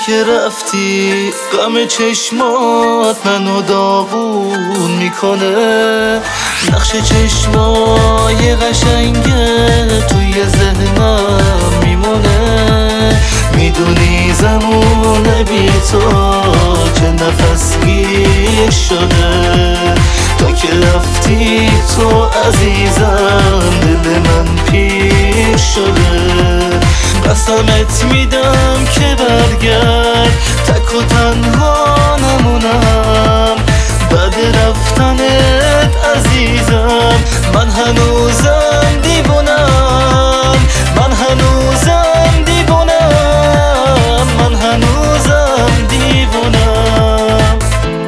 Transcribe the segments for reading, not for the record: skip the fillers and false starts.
که رفتی غم چشمات منو داغون میکنه. نقش چشمای قشنگه توی ذهنم میمونه. میدونی زمونه بی تو چه نفس گیر شده. تا که رفتی تو عزیزم دل من پیر شده. قسمت میدم که برگرد تک و تنها نمونم. بعد رفتنت عزیزم من هنوزم دیوونم. من هنوزم دیوونم. من هنوزم دیوونم.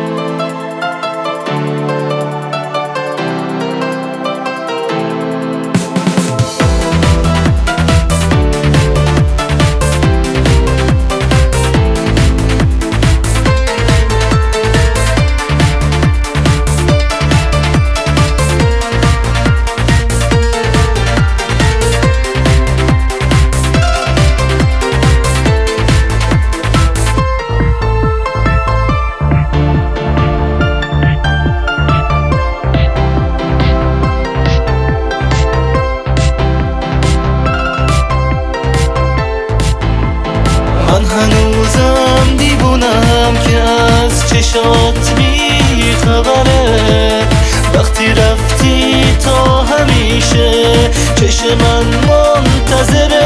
من هنوزم دیوونم که از چشات بی خبره. وقتی رفتی تا همیشه چشم من منتظره.